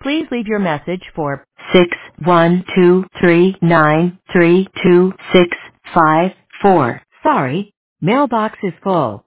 Please leave your message for 61239322654. Sorry, mailbox is full.